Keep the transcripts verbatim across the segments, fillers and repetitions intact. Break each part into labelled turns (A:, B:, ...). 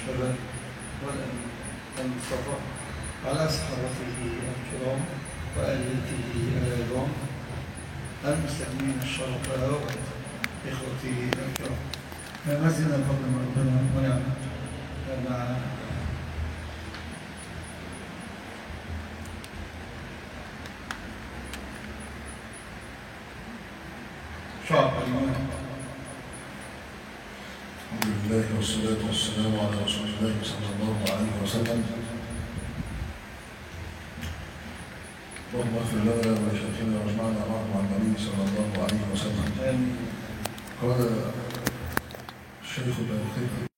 A: المجتبى والأمين المصطفى على صحابته الكرام وآل بيته العظام المسلمين الشرفاء وإخوتي الكرام. ما زلنا بفضل ربنا ونعمه مع شعب الإيمان.
B: الحمد لله والصلاة والسلام على رسول الله صلى الله عليه وسلم. اللهم اغفر لنا ولشيخنا واجمعنا مع النبي صلى الله عليه وسلم. قال الشيخ الباقي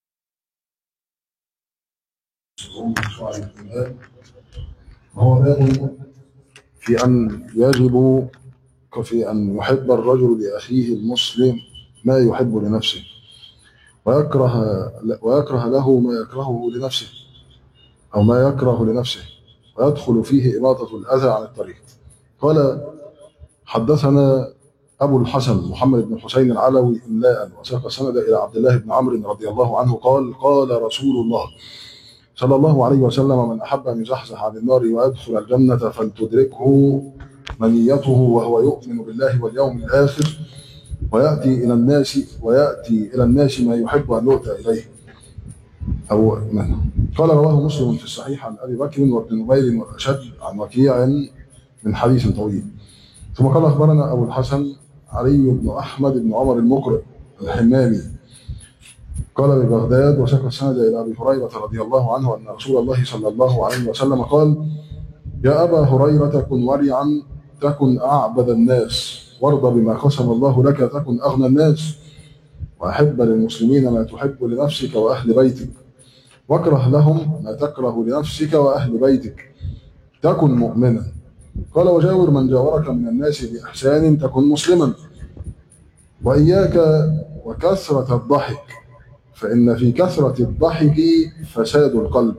B: شعر الإيمان وهو باب في أن يجب في أن يحب الرجل لأخيه المسلم ما يحب لنفسه ويكره ويكره له ما يكرهه لنفسه أو ما يكره لنفسه ويدخل فيه إماطة الأذى عن الطريق. قال حدثنا أبو الحسن محمد بن حسين العلوي إملاء وساق سند إلى عبد الله بن عمرو رضي الله عنه قال قال رسول الله صلى الله عليه وسلم: من أحب أن يزحزح عن النار ويدخل الجنة فلتدركه منيته وهو يؤمن بالله واليوم الآخر ويأتي إلى الناس ويأتي إلى الناس ما يحب أن يؤتى إليه. أو من قال رواه مسلم في الصحيح عن أبي بكر وابن نمير والأشد عن وكيع من حديث طويل. ثم قال أخبرنا أبو الحسن علي بن أحمد بن عمر المقرئ الحمامي قال ببغداد وساق السند إلى أبي هريرة رضي الله عنه أن رسول الله صلى الله عليه وسلم قال: يا أبا هريرة كن ورعا تكن أعبد الناس وارض بما قسم الله لك تكن أغنى الناس وأحب للمسلمين ما تحب لنفسك وأهل بيتك واكره لهم ما تكره لنفسك وأهل بيتك تكن مؤمنا. قال: وجاور من جاورك من الناس بإحسان تكن مسلما وإياك وكثرة الضحك فإن في كثرة الضحك فساد القلب.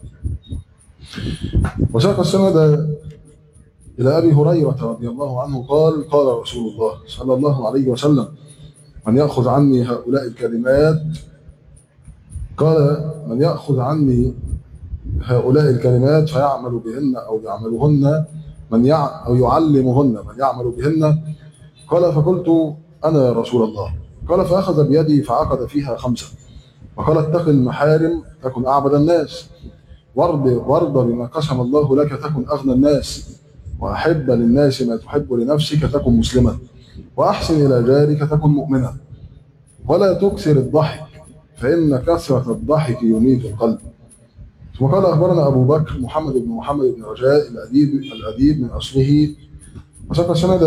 B: وساق السند إلى أبي هريرة رضي الله عنه قال قال رسول الله صلى الله عليه وسلم: من يأخذ عني هؤلاء الكلمات قال من يأخذ عني هؤلاء الكلمات فيعمل بهن أو يعملهن من يع أو يعلمهن من يعمل بهن. قال: فقلت أنا يا رسول الله. قال: فأخذ بيدي فعقد فيها خمسة وقال: اتق المحارم تكن أعبد الناس وارض وارض بما قسم الله لك تكن أغنى الناس وأحب للناس ما تحب لنفسك تكن مسلما وأحسن إلى جارك تكن مؤمنا ولا تكثر الضحك فإن كثرة الضحك يميت القلب. ثم قال أخبرنا أبو بكر محمد بن محمد بن رجاء الأديب الأديب من أصله وساق سند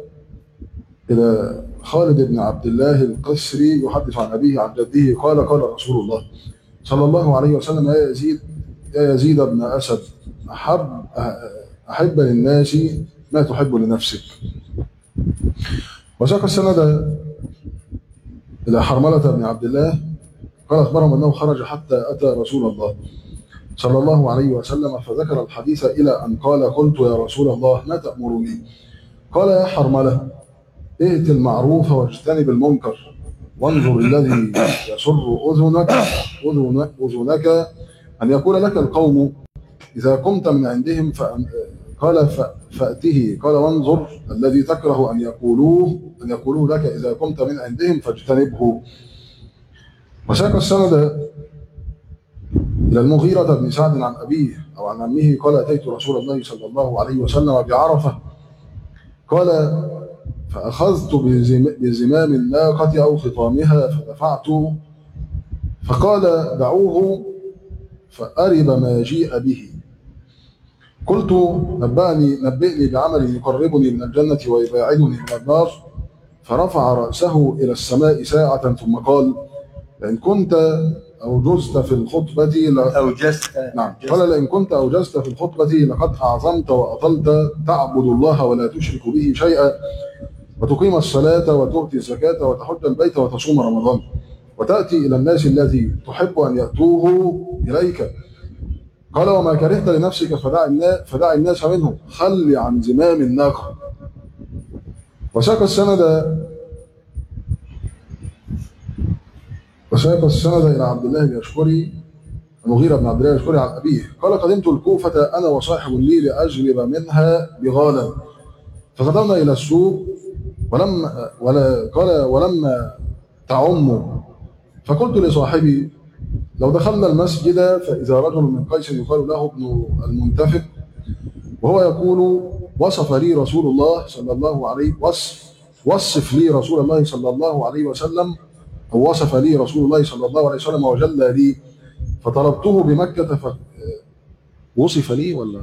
B: إلى خالد بن عبد الله القسري يحدث عن أبيه عن جده قال قال رسول الله صلى الله عليه وسلم: يا يزيد يا يزيد بن أسد أحب أحب للناس ما تحب لنفسك. وساق السند إلى حرملة بن عبد الله قال أخبرهم أنه خرج حتى أتى رسول الله صلى الله عليه وسلم فذكر الحديث إلى أن قال: قلت يا رسول الله ما تأمرني؟ قال: يا حرملة ائت المعروف واجتنب المنكر وانظر الذي يسر أذنك أذنك أن يقول لك القوم إذا قمت من عندهم فأن قال فأته قال: وانظر الذي تكره أن يقولوه أن يقولوه لك إذا قمت من عندهم فاجتنبه. وساق السند إلى المغيرة بن سعد عن أبيه أو عن عمه قال: أتيت رسول الله صلى الله عليه وسلم بعرفة قال: فأخذت بزمام الناقة أو خطامها فدفعت فقال: دعوه فأرب ما جيء به. قلت: نبأني نبئني بعمل يقربني من الجنة ويباعدني من النار. فرفع رأسه إلى السماء ساعة ثم قال: لئن كنت أوجزت في الخطبة ل...
A: أوجزت
B: نعم قال: لئن كنت أوجزت في الخطبة لقد أعظمت وأطلت تعبد الله ولا تشرك به شيئا وتقيم الصلاة وتؤتي الزكاة وتحج البيت وتصوم رمضان وتأتي إلى الناس الذي تحب أن يأتوه إليك. قال: وما كرهت لنفسك فدع الناس منه خل عن زمام الناقة. وساق السند وساق السند إلى عبد الله اليشكري المغيرة بن عبد الله الشكري عن أبيه قال قدمت الكوفة أنا وصاحب لي لأجلب منها بغالا، فغدرنا إلى السوق ولما ولا قال ولما تعم، فقلت لصاحبي لو دخلنا المسجد فإذا رجل من قيس يقال له ابن المنتفق وهو يقول وصف لي رسول الله صلى الله عليه وصف وصف لي رسول الله صلى الله عليه وسلم أو وصف لي رسول الله صلى الله عليه وسلم وجل لي، فطلبته بمكة ف... وصف لي ولا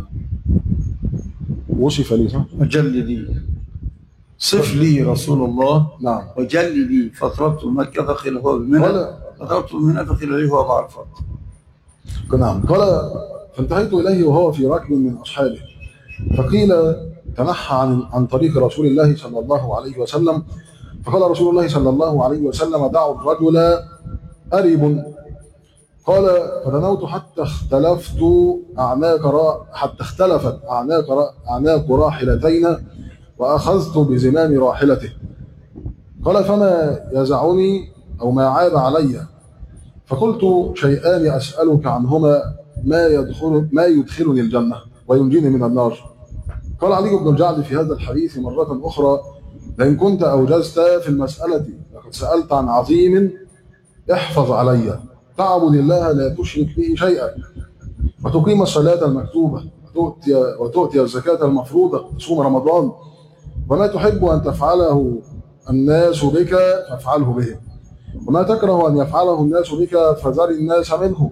B: وصف لي صح؟
A: وجل لي صف لي رسول الله
B: نعم
A: وجل لي فطلبت مكة فقيل هو بمنى فطلبت منى فقيل لي هو بعرفات.
B: نعم قال فانتهيت إليه وهو في ركب من أصحابه فقيل تنحى عن عن طريق رسول الله صلى الله عليه وسلم، فقال رسول الله صلى الله عليه وسلم دعوا الرجل أرب. قال فدنوت حتى اختلفت أعناق را حتى اختلفت أعناق را أعناق راحلتين وأخذت بزمام راحلته. قال فما يزعني أو ما عاب علي، فقلت شيئان أسألك عنهما ما يدخل ما يدخلني الجنة وينجيني من النار. قال علي بن الجعد في هذا الحديث مرة أخرى لئن كنت أوجزت في المسألة لقد سألت عن عظيم احفظ علي، تعبد الله لا تشرك به شيئا وتقيم الصلاة المكتوبة وتؤتي, وتؤتي الزكاة المفروضة تصوم رمضان وما تحب أن تفعله الناس بك فافعله بهم وما تكره أن يفعله الناس بك فذر الناس منه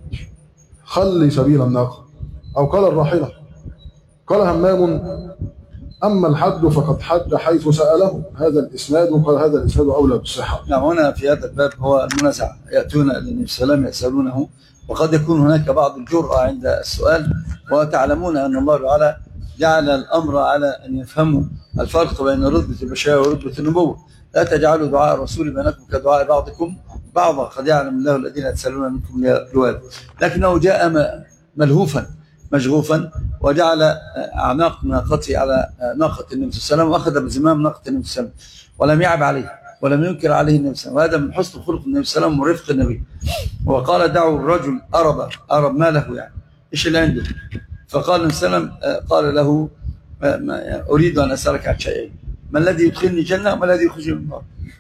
B: خلي سبيل الناقة أو قال الراحلة. قال همام أما الحج فقد حج حيث سأله. هذا الإسناد قال هذا الإسناد أولى بالصحة.
A: نعم هنا في هذا الباب هو المنازع، يأتون النبي صلى الله عليه وسلم يسألونه وقد يكون هناك بعض الجرأة عند السؤال، وتعلمون أن الله تعالى جعل الأمر على أن يفهموا الفرق بين رتبة البشرية ورتبة النبوة. لا تجعلوا دعاء الرسول بينكم كدعاء بعضكم بعضا قد يعلم الله الذين يتسألون منكم لواذ، لكنه جاء ملهوفا مشغوفا وجعل أعناق ناقته على ناقة النبي صلى الله عليه وسلم وأخذ بزمام ناقة النبي صلى الله عليه وسلم ولم يعب عليه ولم ينكر عليه النبي صلى الله عليه وسلم، وهذا من حسن خلق النبي صلى الله عليه وسلم ورفق النبي. وقال دعوا الرجل أرب أرب ما له يعني إيش اللي عنده، فقال النبي صلى الله عليه وسلم قال له أريد أن أسألك عن شيئين، ما الذي يدخلني الجنة وما الذي يخرجني من النار.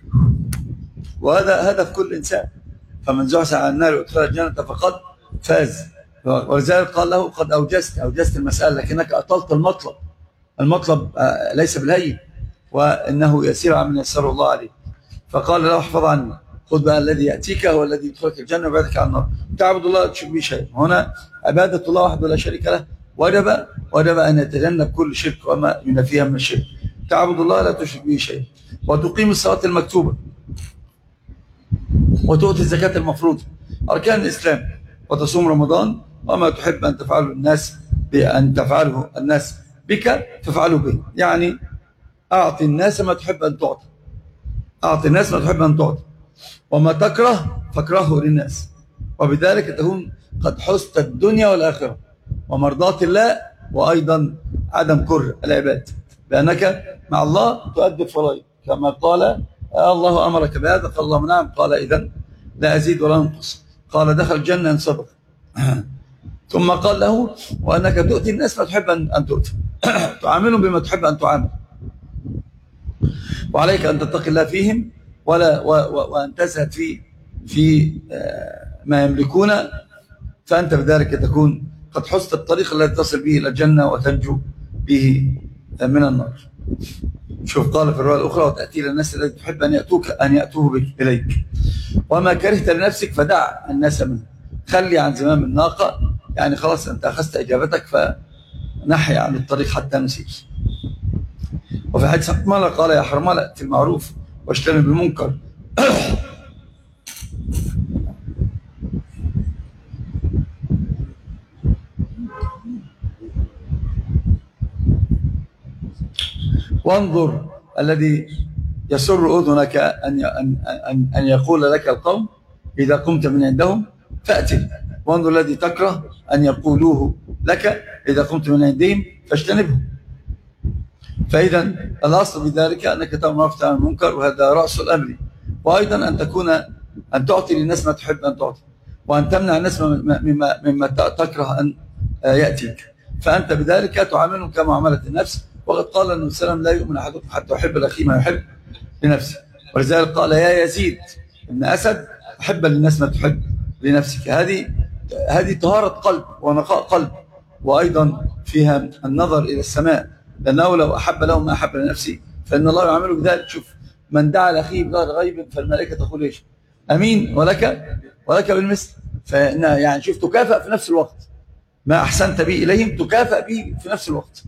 A: وهذا هدف كل إنسان، فمن زحزح عن النار وادخل الجنة فقد فاز. ولذلك قال له قد أوجزت أوجزت المسألة لكنك أطلت المطلب. المطلب ليس بالهين وإنه يسير عمن يسر الله عليه. فقال له احفظ عني، خذ بقى الذي يأتيك هو الذي يدخلك الجنة ويبعدك عن النار. تعبد الله لا تشرك به شيء. هنا عبادة الله وحده لا شريك له وجب وجب أن يتجنب كل شرك وما ينافيها من الشرك. تعبد الله لا تشرك به شيء وتقيم الصلاة المكتوبة وتؤتي الزكاة المفروضة أركان الإسلام وتصوم رمضان وما تحب أن تفعله الناس بأن تفعله الناس بك فافعله به. يعني أعطي الناس ما تحب أن تعطي، أعطي الناس ما تحب أن تعطي، وما تكره فاكرهه للناس، وبذلك تكون قد حزت الدنيا والآخرة ومرضاة الله وأيضا عدم كره العباد، لأنك مع الله تؤدي الفرائض كما قال الله أمرك بهذا. قال الله نعم، قال إذن لا أزيد ولا أنقص. قال دخل الجنة إن صدق. ثم قال له وأنك تؤتي الناس ما تحب أن تؤتي، تعاملهم بما تحب أن تعامل، وعليك أن تتقي الله فيهم ولا وأن تزهد في في ما يملكون، فأنت بذلك تكون قد حزت الطريق الذي تصل به إلى الجنة وتنجو به من النار. شوف قال في الرواية الأخرى وتأتي للناس الذي تحب أن يأتوك أن يأتوه بك إليك، وما كرهت لنفسك فدع الناس منه. خلي عن زمام الناقة، يعني خلاص أنت أخذت إجابتك فنحي عن الطريق حتى نسير. وفي حديث حرملة قال يا حرملة ائت المعروف واجتنب المنكر. وانظر الذي يسر أذنك أن أن أن يقول لك القوم إذا قمت من عندهم فأتي، وانظر الذي تكره أن يقولوه لك إذا قمت من عندهم فاجتنبه. فإذا الأصل بذلك أنك تأمر عن المنكر، وهذا رأس الأمر، وأيضا أن تكون أن تعطي للناس ما تحب أن تعطي. وأن تمنع الناس مما, مما تكره أن يأتيك، فأنت بذلك تعاملهم كمعاملة النفس. وقد قال النبي صلى الله عليه وسلم: لا يؤمن أحدكم حتى يحب لأخيه ما يحب لنفسه. ولذلك قال: يا يزيد ابن أسد أحب للناس ما تحب لنفسك. هذه هذه طهارة قلب ونقاء قلب، وأيضا فيها النظر إلى السماء، لأنه لو أحب له ما أحب لنفسه فإن الله يعامله بذلك. شوف، من دعا لأخيه بغير غيب فالملائكة تقول إيش؟ أمين، ولك ولك بالمثل. فإن يعني شوف، تكافأ في نفس الوقت، ما أحسنت به إليهم تكافأ به في نفس الوقت.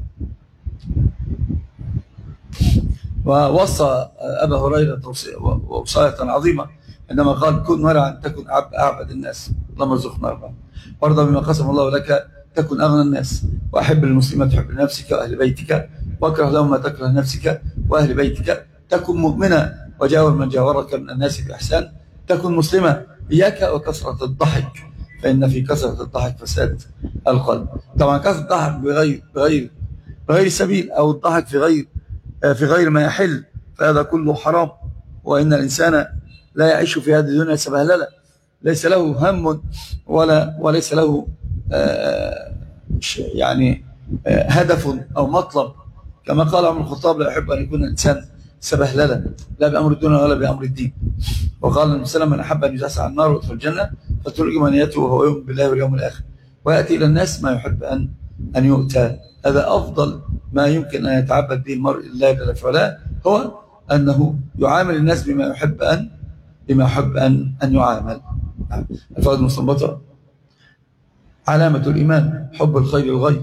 A: ووصى أبا هريرة وصاية عظيمة عندما قال: كن ورعا تكن أعبد الناس، اللهم ارزقنا أربعا، وارضى بما قسم الله لك تكن أغنى الناس، وأحب المسلمين تحب لنفسك وأهل بيتك، واكره لهم ما تكره لنفسك وأهل بيتك، تكن مؤمنا وجاور من جاورك من الناس بإحسان، تكن مسلما، إياك وكثرة الضحك فإن في كثرة الضحك فساد القلب. طبعا كثرة الضحك بغير بغير بغير سبيل، أو الضحك في غير في غير ما يحل، فهذا كله حرام. وإن الإنسان لا يعيش في هذه الدنيا سبهللة، ليس له هم ولا وليس له آه يعني آه هدف أو مطلب، كما قال عمر الخطاب: لا يحب أن يكون الإنسان سبهللة، لا بأمر الدنيا ولا بأمر الدين. وقال النبي صلى الله عليه وسلم: من أحب أن يزعزع النار ويدخل الجنة فترجم منيته وهو يؤمن بالله واليوم الآخر ويأتي إلى الناس ما يحب أن أن يؤتى. هذا أفضل ما يمكن أن يتعبد به المرء لله جل في علاه، هو أنه يعامل الناس بما يحب أن بما يحب أن أن يعامل. الفوائد المستنبطة: علامة الإيمان حب الخير الغير،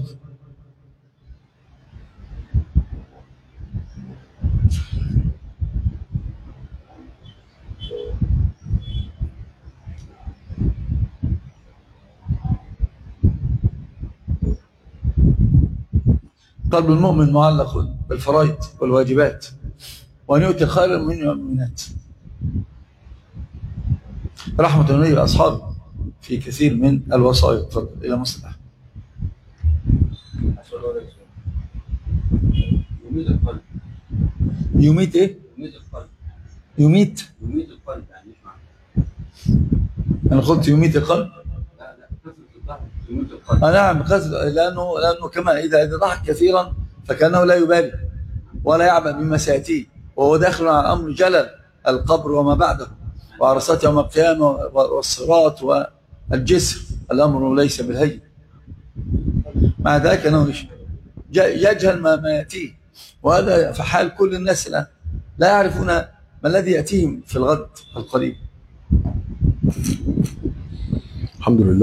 A: قلب المؤمن معلق بالفرائض والواجبات، وأن يؤتي الخير المؤمنين والمؤمنات. رحمة النبي بأصحابه في كثير من الوصايا. تفضل إلى مصلحة.
C: يميت القلب.
A: يميت إيه؟
C: يميت القلب.
A: يميت
C: يميت القلب يعني إيش معنى؟
A: أنا قلت يميت القلب.
C: لا لا كثرة الضحك يميت القلب.
A: آه نعم، لأنه لأنه كما إذا إذا ضحك كثيرا فكأنه لا يبالي ولا يعبأ بما سيأتيه، وهو داخل على أمر جلل القبر وما بعده وعرصات يوم القيامة والصراط والجسر. الأمر ليس بالهين، مع ذلك أنه يجهل ما, ما يأتيه، وهذا في حال كل الناس الآن، لا يعرفون ما الذي يأتيهم في الغد القريب.
B: الحمد لله.